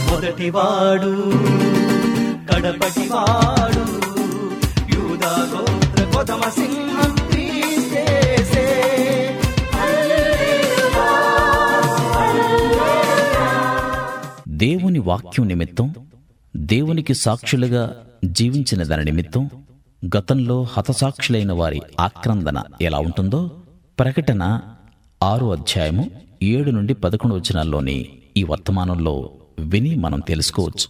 మొదటివాడు కడపటివాడు యూదా గోత్ర కొదమ సింహం క్రీస్తేసే. దేవుని వాక్యం నిమిత్తం, దేవునికి సాక్షులుగా జీవించిన దాని నిమిత్తం గతంలో హతసాక్షులైన వారి ఆక్రందన ఎలా ఉంటుందో ప్రకటన 6:7-11 ఈ వర్తమానంలో విని మనం తెలుసుకోవచ్చు.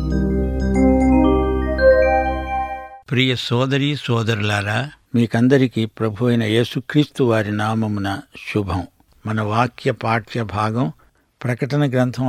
ప్రియ సోదరీ సోదరులారా, మీకందరికీ ప్రభు అయిన యేసుక్రీస్తు వారి నామమున శుభం. మన వాక్య పాఠ్య భాగం ప్రకటన గ్రంథం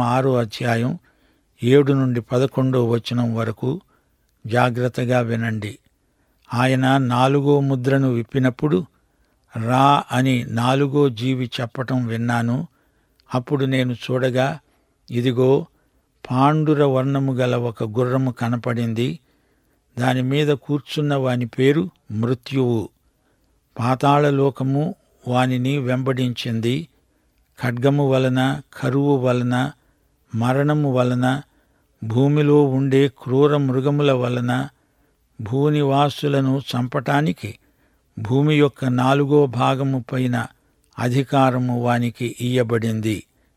6:7-11 వరకు జాగ్రత్తగా వినండి. ఆయన 4వ ముద్రను విప్పినప్పుడు రా అని 4వ జీవి చెప్పటం విన్నాను. అప్పుడు నేను చూడగా, ఇదిగో పాండుర వర్ణము గల ఒక గుర్రము కనపడింది. దానిమీద కూర్చున్న వాని పేరు మృత్యువు. పాతాళలోకము వానిని వెంబడించింది. ఖడ్గము వలన, కరువు వలన, మరణము వలన, భూమిలో ఉండే క్రూర మృగముల వలన భూనివాసులను చంపటానికి భూమి యొక్క 4వ భాగము పైన అధికారము వానికి ఇయ్యబడింది.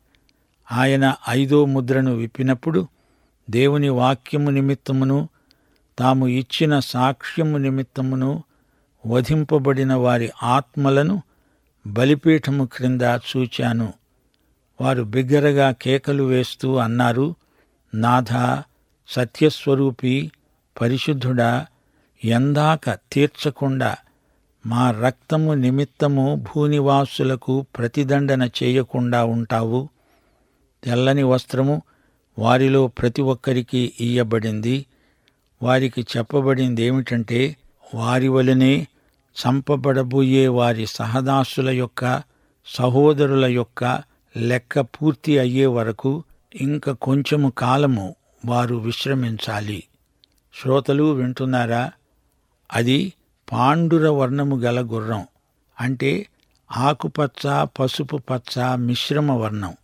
ఆయన 5వ ముద్రను విప్పినప్పుడు దేవుని వాక్యము నిమిత్తమును తాము ఇచ్చిన సాక్ష్యము నిమిత్తమును వధింపబడిన వారి ఆత్మలను బలిపీఠము క్రింద చూచాను. వారు బిగ్గరగా కేకలు వేస్తూ అన్నారు, నాథా, సత్యస్వరూపి, పరిశుద్ధుడా, ఎందాక తీర్చకుండా మా రక్తము నిమిత్తము భూనివాసులకు ప్రతిదండన చేయకుండా ఉంటావు? తెల్లని వస్త్రము వారిలో ప్రతి ఒక్కరికి ఇయ్యబడింది. వారికి చెప్పబడిందేమిటంటే, వారి వలనే చంపబడబోయే వారి సహదాసుల యొక్క, సహోదరుల యొక్క లెక్క పూర్తి అయ్యే వరకు ఇంక కొంచెము కాలము వారు విశ్రమించాలి. శ్రోతలు వింటున్నారా? అది పాండుర వర్ణము గల గుర్రం, అంటే ఆకుపచ్చ, పసుపు పచ్చ మిశ్రమ వర్ణం.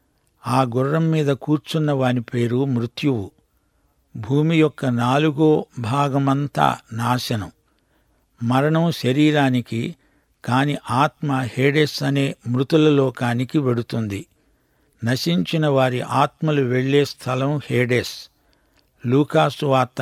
ఆ గుర్రం మీద కూర్చున్న వాని పేరు మృత్యువు. భూమి యొక్క 4వ భాగమంతా నాశనం. మరణం శరీరానికి, కాని ఆత్మ హేడెస్ అనే మృతుల లోకానికి వెడుతుంది. నశించిన వారి ఆత్మలు వెళ్లే స్థలం హేడెస్. లూకాసు వార్త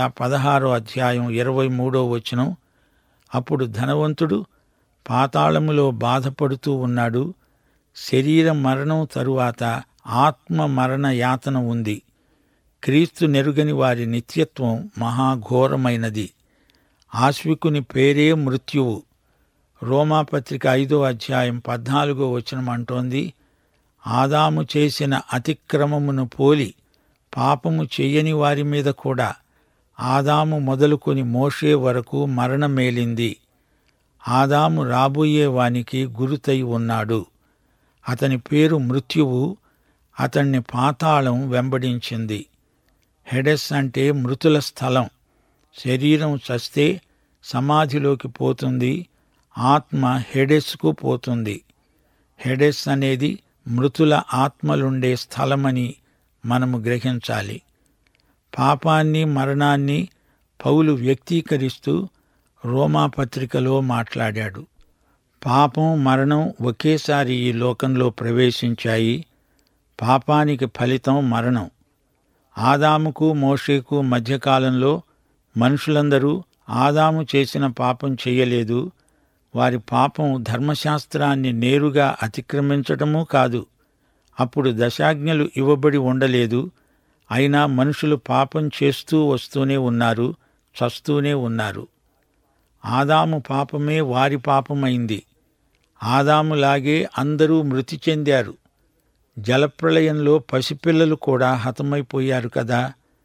16:23 అప్పుడు ధనవంతుడు పాతాళములో బాధపడుతూ ఉన్నాడు. శరీర మరణం తరువాత ఆత్మ మరణ యాతన ఉంది. క్రీస్తు నెరుగని వారి నిత్యత్వం మహాఘోరమైనది. ఆశ్వికుని పేరే మృత్యువు. రోమాపత్రిక 5:14 అంటోంది, ఆదాము చేసిన అతిక్రమమును పోలి పాపము చెయ్యని వారి మీద కూడా ఆదాము మొదలుకొని మోషే వరకు మరణమేలింది. ఆదాము రాబోయే వానికి గురుతై ఉన్నాడు. అతని పేరు మృత్యువు. అతన్ని పాతాళం వెంబడించింది. హెడెస్ అంటే మృతుల స్థలం. శరీరం చస్తే సమాధిలోకి పోతుంది, ఆత్మ హెడెస్కు పోతుంది. హెడెస్ అనేది మృతుల ఆత్మలుండే స్థలమని మనము గ్రహించాలి. పాపాన్ని, మరణాన్ని పౌలు వ్యక్తీకరిస్తూ రోమాపత్రికలో మాట్లాడాడు. పాపం, మరణం ఒకేసారి ఈ లోకంలో ప్రవేశించాయి. పాపానికి ఫలితం మరణం. ఆదాముకు, మోషేకు మధ్యకాలంలో మనుషులందరూ ఆదాము చేసిన పాపం చెయ్యలేదు. వారి పాపం ధర్మశాస్త్రాన్ని నేరుగా అతిక్రమించటమూ కాదు. అప్పుడు దశాజ్ఞలు ఇవ్వబడి ఉండలేదు. అయినా మనుషులు పాపం చేస్తూ వస్తూనే ఉన్నారు, చస్తూనే ఉన్నారు. ఆదాము పాపమే వారి పాపమైంది. ఆదాములాగే అందరూ మృతి చెందారు. జలప్రళయంలో పసిపిల్లలు కూడా హతమైపోయారు కదా.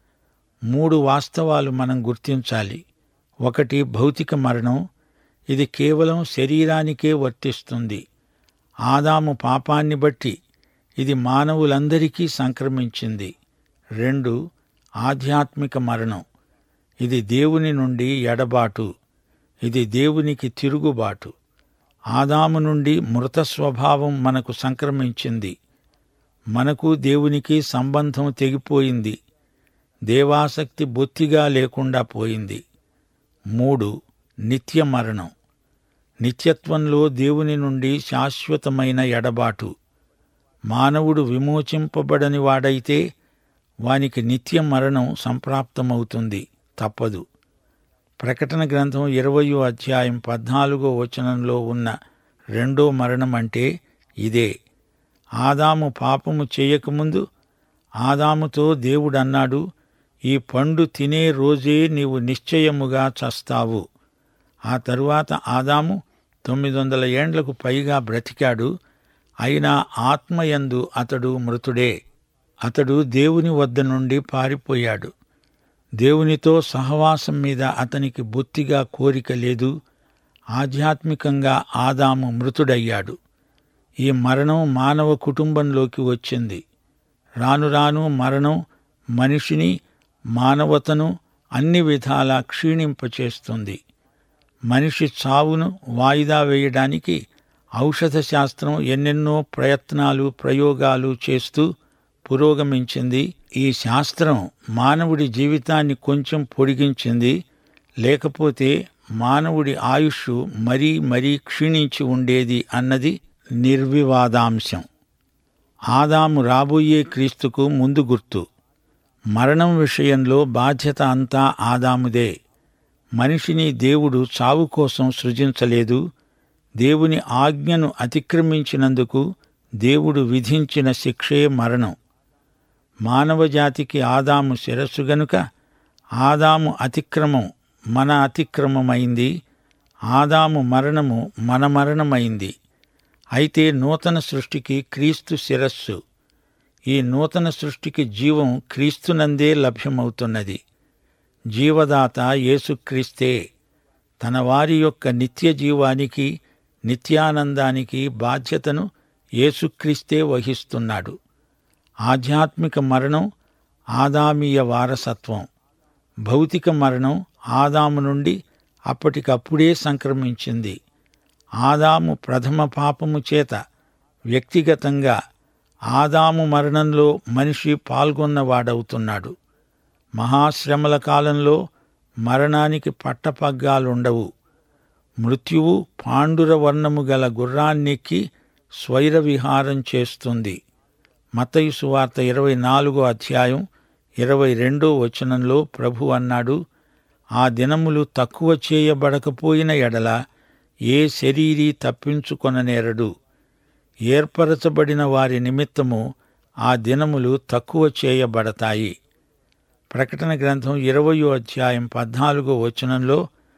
3 వాస్తవాలు మనం గుర్తించాలి. 1 భౌతిక మరణం. ఇది కేవలం శరీరానికే వర్తిస్తుంది. ఆదాము పాపాన్ని బట్టి ఇది మానవులందరికీ సంక్రమించింది. 2 ఆధ్యాత్మిక మరణం. ఇది దేవుని నుండి ఎడబాటు. ఇది దేవునికి తిరుగుబాటు. ఆదాము నుండి మృత స్వభావం మనకు సంక్రమించింది. మనకు దేవునికి సంబంధం తెగిపోయింది. దేవాసక్తి బొత్తిగా లేకుండా పోయింది. 3. నిత్య మరణం. నిత్యత్వంలో దేవుని నుండి శాశ్వతమైన ఎడబాటు. మానవుడు విమోచింపబడని వాడైతే వానికి నిత్య మరణం సంప్రాప్తమవుతుంది, తప్పదు. ప్రకటన గ్రంథం 20వ అధ్యాయం 14వ వచనంలో ఉన్న రెండో మరణం అంటే ఇదే. ఆదాము పాపము చేయకముందు ఆదాముతో దేవుడన్నాడు, ఈ పండు తినే రోజే నీవు నిశ్చయముగా చస్తావు. ఆ తరువాత ఆదాము 900 ఏండ్లకు పైగా బ్రతికాడు. అయినా ఆత్మయందు అతడు మృతుడే. అతడు దేవుని వద్ద నుండి పారిపోయాడు. దేవునితో సహవాసం మీద అతనికి బొత్తిగా కోరిక లేదు. ఆధ్యాత్మికంగా ఆదాము మృతుడయ్యాడు. ఈ మరణం మానవ కుటుంబంలోకి వచ్చింది. రాను రాను మరణం మనిషిని, మానవతను అన్ని విధాలా క్షీణింపచేస్తుంది. మనిషి చావును వాయిదా వేయడానికి ఔషధ శాస్త్రం ఎన్నెన్నో ప్రయత్నాలు, ప్రయోగాలు చేస్తూ పురోగమించింది. ఈ శాస్త్రం మానవుడి జీవితాన్ని కొంచెం పొడిగించింది. లేకపోతే మానవుడి ఆయుష్ మరీ మరీ క్షీణించి ఉండేది అన్నది నిర్వివాదాంశం. ఆదాము రాబోయే క్రీస్తుకు ముందు గుర్తు. మరణం విషయంలో బాధ్యత అంతా ఆదాముదే. మనిషిని దేవుడు చావు కోసం సృజించలేదు. దేవుని ఆజ్ఞను అతిక్రమించినందుకు దేవుడు విధించిన శిక్షే మరణం. మానవజాతికి ఆదాము శిరస్సు గనుక ఆదాము అతిక్రమం మన అతిక్రమమైంది. ఆదాము మరణము మన మరణమైంది. అయితే నూతన సృష్టికి క్రీస్తు శిరస్సు. ఈ నూతన సృష్టికి జీవం క్రీస్తునందే లభ్యమవుతున్నది. జీవదాత యేసుక్రీస్తే. తన వారి యొక్క నిత్య జీవానికి, నిత్యానందానికి బాధ్యతను యేసుక్రీస్తే వహిస్తున్నాడు. ఆధ్యాత్మిక మరణం ఆదామీయ వారసత్వం. భౌతిక మరణం ఆదాము నుండి అప్పటికప్పుడే సంక్రమించింది. ఆదాము ప్రథమ పాపము చేత వ్యక్తిగతంగా ఆదాము మరణంలో మనిషి పాల్గొన్నవాడవుతున్నాడు. మహాశ్రమల కాలంలో మరణానికి పట్టపగ్గాలుండవు. మృత్యువు పాండురవర్ణము గల గుర్రాన్నెక్కి స్వైర విహారం చేస్తుంది. మత్తయి సువార్త 24వ అధ్యాయం 22వ వచనంలో ప్రభు అన్నాడు, ఆ దినములు తక్కువ చేయబడకపోయిన ఎడల ఏ శరీరీ తప్పించుకొననేరడు. ఏర్పరచబడిన వారి నిమిత్తము ఆ దినములు తక్కువ చేయబడతాయి. ప్రకటన గ్రంథం 20వ అధ్యాయం 14వ వచనంలో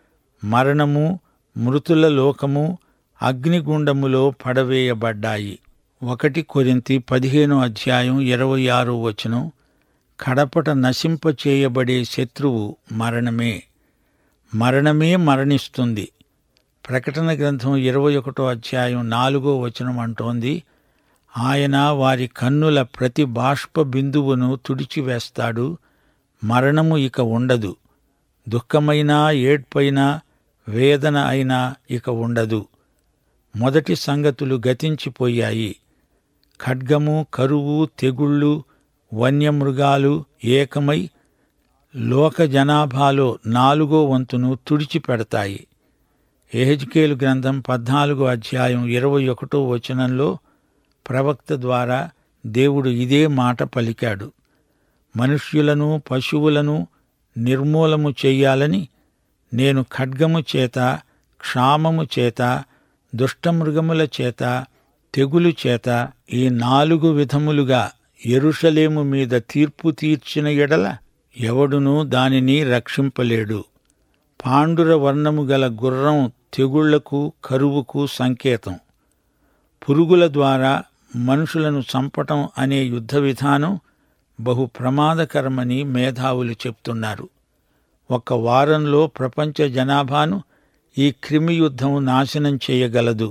మరణము, మృతుల లోకము అగ్నిగుండములో పడవేయబడ్డాయి. 1 కొరింథీ 15వ అధ్యాయం 26వ వచనం, కడపట నశింపచేయబడే శత్రువు మరణమే. మరణమే మరణిస్తుంది. ప్రకటన గ్రంథం 21వ అధ్యాయం 4వ వచనం అంటోంది, ఆయన వారి కన్నుల ప్రతి బాష్ప బిందువును తుడిచివేస్తాడు. మరణము ఇక ఉండదు. దుఃఖమైనా, ఏడ్పైనా, వేదన అయినా ఇక ఉండదు. మొదటి సంగతులు గతించిపోయాయి. ఖడ్గము, కరువు, తెగుళ్ళు, వన్యమృగాలు ఏకమై లోక జనాభాలో 4వ వంతును తుడిచిపెడతాయి. యెహెజ్కేలు గ్రంథం 14వ అధ్యాయం 21వ వచనంలో ప్రవక్త ద్వారా దేవుడు ఇదే మాట పలికాడు. మనుష్యులను, పశువులను నిర్మూలము చెయ్యాలని నేను ఖడ్గము చేత, క్షామము చేత, దుష్టమృగముల చేత, తెగులు చేత ఈ 4 విధములుగా యెరూషలేము మీద తీర్పు తీర్చిన ఎడల ఎవడునూ దానిని రక్షింపలేడు. పాండుర వర్ణము గల గుర్రం తెగుళ్లకు, కరువుకు సంకేతం. పురుగుల ద్వారా మనుషులను చంపటం అనే యుద్ధ విధానం బహు ప్రమాదకరమని మేధావులు చెప్తున్నారు. 1 వారంలో ప్రపంచ జనాభాను ఈ క్రిమి యుద్ధం నాశనం చేయగలదు.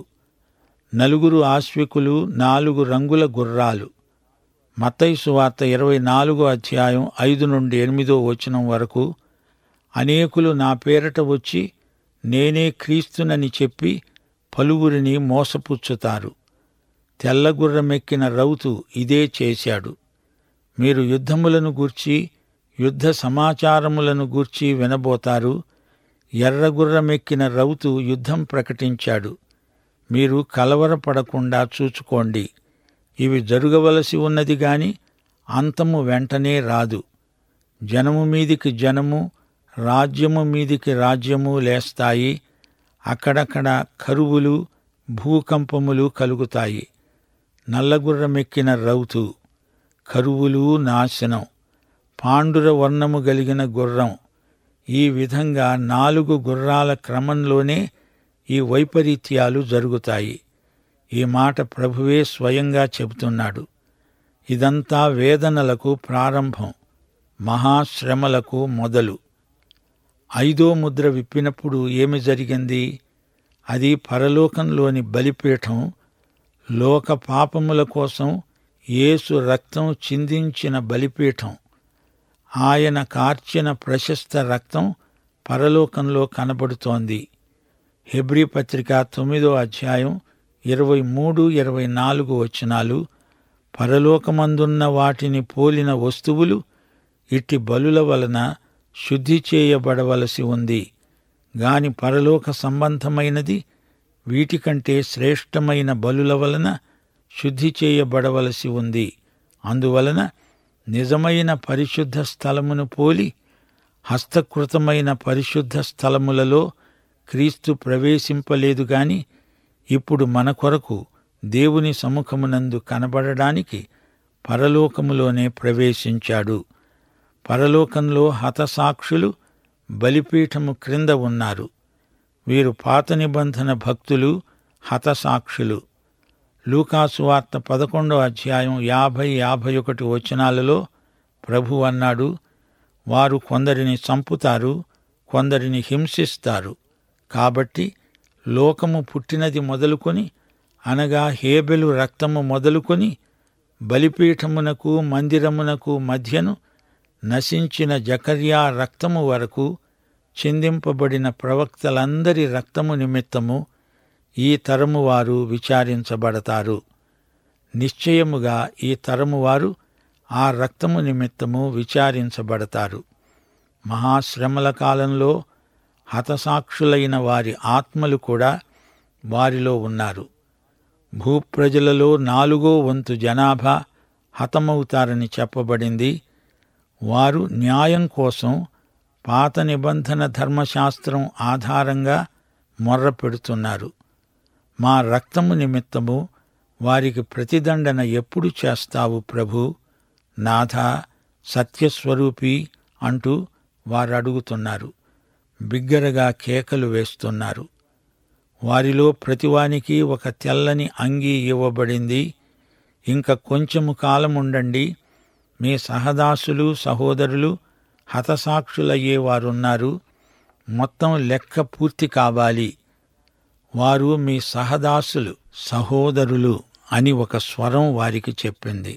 4 ఆశ్వికులు, 4 రంగుల గుర్రాలు. మత్తయి సువార్త 24వ అధ్యాయం 5 నుండి 8వ వచనం వరకు, అనేకులు నా పేరట వచ్చి నేనే క్రీస్తునని చెప్పి పలువురిని మోసపుచ్చుతారు. తెల్లగుర్రమెక్కిన రౌతు ఇదే చేశాడు. మీరు యుద్ధములను గూర్చి, యుద్ధ సమాచారములను గూర్చి వినబోతారు. ఎర్రగుర్రమెక్కిన రౌతు యుద్ధం ప్రకటించాడు. మీరు కలవరపడకుండా చూచుకోండి. ఇవి జరుగవలసి ఉన్నది గాని అంతము వెంటనే రాదు. జనము మీదికి జనము, రాజ్యము మీదికి రాజ్యము లేస్తాయి. అక్కడక్కడ కరువులు, భూకంపములు కలుగుతాయి. నల్లగుర్రమెక్కిన రౌతు, కరువులు, నాశనం. పాండుర వర్ణము గలిగిన గుర్రం. ఈ విధంగా 4 గుర్రాల క్రమంలోనే ఈ వైపరీత్యాలు జరుగుతాయి. ఈ మాట ప్రభువే స్వయంగా చెబుతున్నాడు. ఇదంతా వేదనలకు ప్రారంభం, మహాశ్రమలకు మొదలు. 5వ ముద్ర విప్పినప్పుడు ఏమి జరిగింది? అది పరలోకంలోని బలిపీఠం, లోక పాపముల కోసం యేసు రక్తం చిందించిన బలిపీఠం. ఆయన కార్చిన ప్రశస్త రక్తం పరలోకంలో కనబడుతోంది. హెబ్రీ పత్రిక 9వ అధ్యాయం 23, 24 వచనాలు. పరలోకమందున్న వాటిని పోలిన వస్తువులు ఇట్టి బలుల వలన శుద్ధి చేయబడవలసి ఉంది గాని పరలోక సంబంధమైనది వీటికంటే శ్రేష్టమైన బలుల వలన శుద్ధి చేయబడవలసి ఉంది. అందువలన నిజమైన పరిశుద్ధ స్థలమును పోలి హస్తకృతమైన పరిశుద్ధ స్థలములలో క్రీస్తు ప్రవేశింపలేదు గాని ఇప్పుడు మన కొరకు దేవుని సముఖమునందు కనబడడానికి పరలోకములోనే ప్రవేశించాడు. పరలోకంలో హతసాక్షులు బలిపీఠము క్రింద ఉన్నారు. వీరు పాత నిబంధన భక్తులు, హతసాక్షులు. లూకాసు వార్త 11వ అధ్యాయం 50, 51 వచనాలలో ప్రభు అన్నాడు, వారు కొందరిని చంపుతారు, కొందరిని హింసిస్తారు. కాబట్టి లోకము పుట్టినది మొదలుకొని, అనగా హేబెలు రక్తము మొదలుకొని, బలిపీఠమునకు మందిరమునకు మధ్యను నశించిన జకర్యా రక్తము వరకు చిందింపబడిన ప్రవక్తలందరి రక్తము నిమిత్తము ఈ తరము వారు విచారించబడతారు. నిశ్చయముగా ఈ తరము వారు ఆ రక్తము నిమిత్తము విచారించబడతారు. మహాశ్రమల కాలంలో హతసాక్షులైన వారి ఆత్మలు కూడా వారిలో ఉన్నారు. భూప్రజలలో 4వ వంతు జనాభా హతమవుతారని చెప్పబడింది. వారు న్యాయం కోసం పాత నిబంధన ధర్మశాస్త్రం ఆధారంగా మొర్ర పెడుతున్నారు. మా రక్తము నిమిత్తము వారికి ప్రతిదండన ఎప్పుడు చేస్తావు ప్రభూ, నాథా, సత్యస్వరూపి అంటూ వారడుగుతున్నారు. బిగ్గరగా కేకలు వేస్తున్నారు. వారిలో ప్రతివానికి ఒక తెల్లని అంగీ ఇవ్వబడింది. ఇంక కొంచెము కాలముండండి, మీ సహదాసులు, సహోదరులు హతసాక్షులయ్యేవారున్నారు. మొత్తం లెక్క పూర్తి కావాలి. వారు మీ సహదాసులు, సహోదరులు అని ఒక స్వరం వారికి చెప్పింది.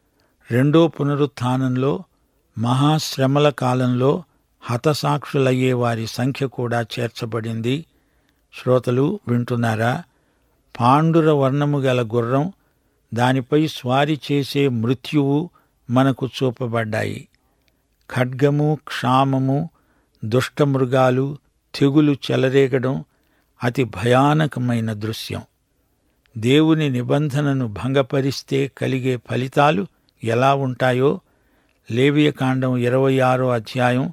2వ పునరుత్థానంలో మహాశ్రమల కాలంలో హతసాక్షులయ్యే వారి సంఖ్య కూడా చేర్చబడింది. శ్రోతలు వింటున్నారా? పాండుర వర్ణము గల గుర్రం, దానిపై స్వారీ చేసే మృత్యువు మనకు చూపబడ్డాయి. ఖడ్గము, క్షామము, దుష్టమృగాలు, తెగులు చెలరేగడం అతి భయానకమైన దృశ్యం. దేవుని నిబంధనను భంగపరిస్తే కలిగే ఫలితాలు ఎలా ఉంటాయో లేవియకాండం 26వ అధ్యాయం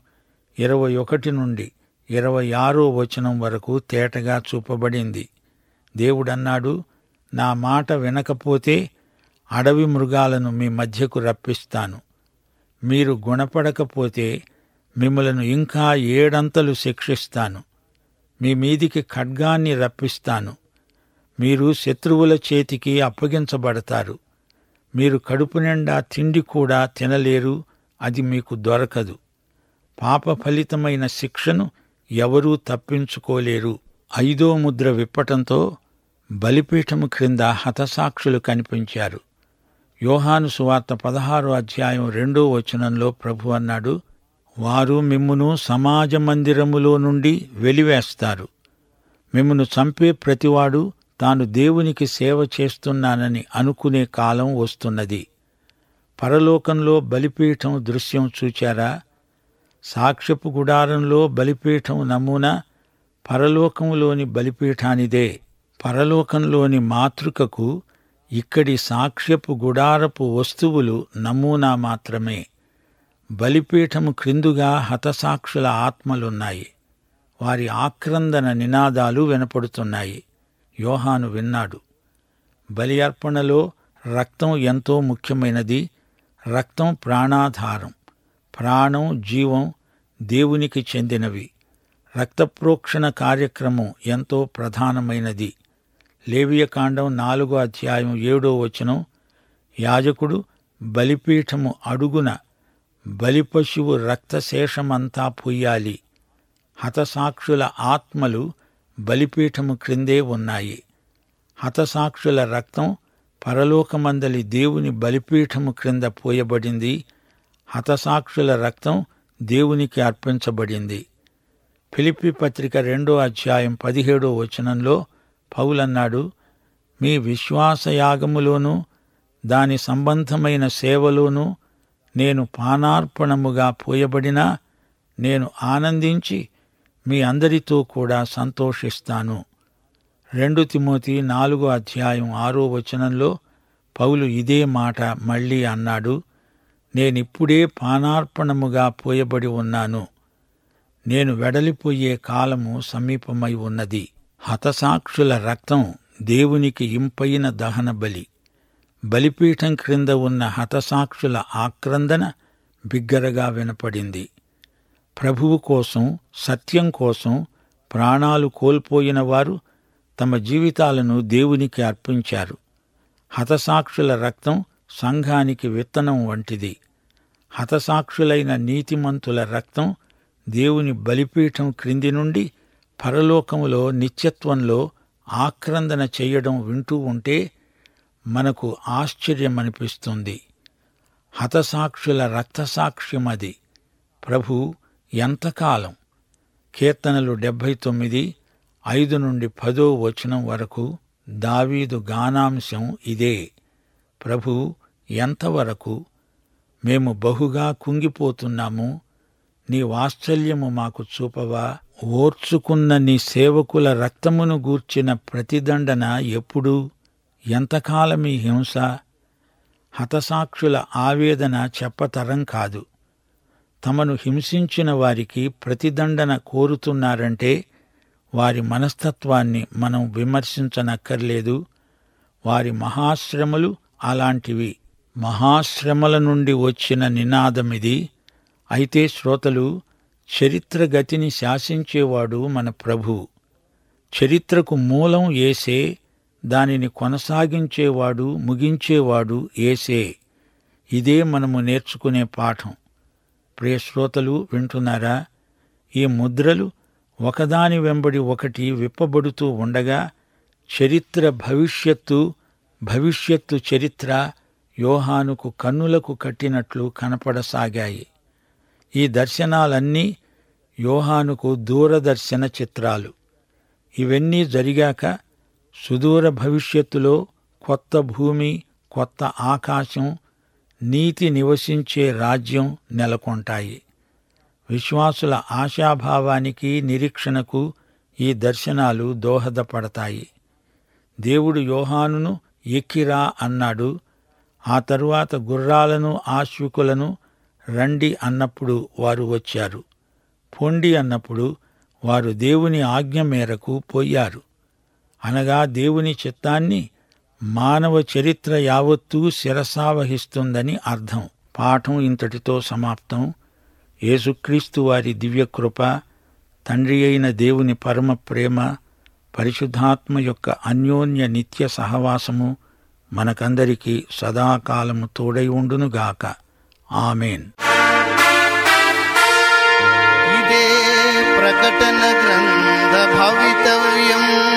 21 నుండి 26వ వచనం వరకు తేటగా చూపబడింది. దేవుడన్నాడు, నా మాట వినకపోతే అడవి మృగాలను మీ మధ్యకు రప్పిస్తాను. మీరు గుణపడకపోతే మిమ్మలను ఇంకా 7 అంతలు శిక్షిస్తాను. మీ మీదికి ఖడ్గాన్ని రప్పిస్తాను. మీరు శత్రువుల చేతికి అప్పగించబడతారు. మీరు కడుపు నిండా తిండి కూడా తినలేరు, అది మీకు దొరకదు. పాప ఫలితమైన శిక్షను ఎవరూ తప్పించుకోలేరు. 5వ ముద్ర విప్పటంతో బలిపీఠము క్రింద హతసాక్షులు కనిపించారు. యోహాను సువార్త 16వ అధ్యాయం 2వ వచనంలో ప్రభు అన్నాడు, వారు మిమ్మును సమాజ మందిరములో నుండి వెలివేస్తారు. మిమ్మును చంపే ప్రతివాడు తాను దేవునికి సేవ చేస్తున్నానని అనుకునే కాలం వస్తున్నది. పరలోకంలో బలిపీఠం దృశ్యం చూచారా? సాక్ష్యపు గుడారంలో బలిపీఠం నమూనా పరలోకంలోని బలిపీఠానిదే. పరలోకంలోని మాతృకకు ఇక్కడి సాక్ష్యపు గుడారపు వస్తువులు నమూనా మాత్రమే. బలిపీఠము క్రిందుగా హతసాక్షుల ఆత్మలున్నాయి. వారి ఆక్రందన నినాదాలు వినపడుతున్నాయి. యోహాను విన్నాడు. బలి అర్పణలో రక్తం ఎంతో ముఖ్యమైనది. రక్తం ప్రాణాధారం. ప్రాణం, జీవం దేవునికి చెందినవి. రక్తప్రోక్షణ కార్యక్రమం ఎంతో ప్రధానమైనది. లేవియకాండం 4వ అధ్యాయం 7వ వచనం, యాజకుడు బలిపీఠము అడుగున బలిపశువు రక్తశేషమంతా పొయ్యాలి. హతసాక్షుల ఆత్మలు బలిపీఠము క్రిందే ఉన్నాయి. హతసాక్షుల రక్తం పరలోకమందలి దేవుని బలిపీఠము క్రింద పోయబడింది. హతసాక్షుల రక్తం దేవునికి అర్పించబడింది. ఫిలిప్పీ పత్రిక 2వ అధ్యాయం 17వ వచనంలో పౌలన్నాడు, మీ విశ్వాసయాగములోనూ దాని సంబంధమైన సేవలోనూ నేను పానార్పణముగా పోయబడినా నేను ఆనందించి మీ అందరితో కూడా సంతోషిస్తాను. 2 తిమోతి 4వ అధ్యాయం 6వ వచనంలో పౌలు ఇదే మాట మళ్లీ అన్నాడు, నేనిప్పుడే పానార్పణముగా పోయబడి ఉన్నాను. నేను వెడలిపోయే కాలము సమీపమై ఉన్నది. హతసాక్షుల రక్తం దేవునికి ఇంపైన దహన బలి. బలిపీఠం క్రింద ఉన్న హతసాక్షుల ఆక్రందన బిగ్గరగా వినపడింది. ప్రభువు కోసం, సత్యం కోసం ప్రాణాలు కోల్పోయిన వారు తమ జీవితాలను దేవునికి అర్పించారు. హతసాక్షుల రక్తం సంఘానికి విత్తనం వంటిది. హతసాక్షులైన నీతిమంతుల రక్తం దేవుని బలిపీఠం క్రింది నుండి పరలోకములో నిత్యత్వంలో ఆక్రందన చెయ్యడం వింటూ ఉంటే మనకు ఆశ్చర్యమనిపిస్తుంది. హతసాక్షుల రక్తసాక్ష్యమది. ప్రభు ఎంతకాలం? కీర్తనలు 79, 5 నుండి 10వ వచనం వరకు దావీదు గానాంశం ఇదే. ప్రభు ఎంతవరకు? మేము బహుగా కుంగిపోతున్నాము. నీ వాత్సల్యము మాకు చూపవా? ఓర్చుకున్న నీ సేవకుల రక్తమును గూర్చిన ప్రతిదండన ఎప్పుడు? ఎంతకాలమీ హింస? హతసాక్షుల ఆవేదన చెప్పతరం కాదు. తమను హింసించిన వారికి ప్రతిదండన కోరుతున్నారంటే వారి మనస్తత్వాన్ని మనం విమర్శించనక్కర్లేదు. వారి మహాశ్రమలు అలాంటివి. మహాశ్రమల నుండి వచ్చిన నినాదమిది. అయితే శ్రోతలు, చరిత్ర గతిని శాసించేవాడు మన ప్రభువు. చరిత్రకు మూలం యేసే, దానిని కొనసాగించేవాడు, ముగించేవాడు యేసే. ఇదే మనము నేర్చుకునే పాఠం. ప్రియ శ్రోతలు, వింటున్నారా? ఈ ముద్రలు ఒకదాని వెంబడి ఒకటి విప్పబడుతూ ఉండగా చరిత్ర భవిష్యత్తు చరిత్ర యోహానుకు కన్నులకు కట్టినట్లు కనపడసాగాయి. ఈ దర్శనాలన్నీ యోహానుకు దూరదర్శన చిత్రాలు. ఇవన్నీ జరిగాక సుదూర భవిష్యత్తులో కొత్త భూమి, కొత్త ఆకాశం, నీతి నివసించే రాజ్యం నెలకొంటాయి. విశ్వాసుల ఆశాభావానికి, నిరీక్షణకు ఈ దర్శనాలు దోహదపడతాయి. దేవుడు యోహానును ఎక్కిరా అన్నాడు. ఆ తరువాత గుర్రాలను, ఆశ్వికులను రండి అన్నప్పుడు వారు వచ్చారు. పొండి అన్నప్పుడు వారు దేవుని ఆజ్ఞ మేరకు పోయారు. అనగా దేవుని చిత్తాన్ని మానవ చరిత్ర యావత్తూ శిరసావహిస్తుందని అర్థం. పాఠం ఇంతటితో సమాప్తం. యేసుక్రీస్తు వారి దివ్యకృప, తండ్రి అయిన దేవుని పరమ ప్రేమ, పరిశుద్ధాత్మ యొక్క అన్యోన్య నిత్య సహవాసము మనకందరికీ సదాకాలము తోడై ఉండునుగాక. ఆమేన్. ఇదే ప్రకటన గ్రంథ భవితవ్యం.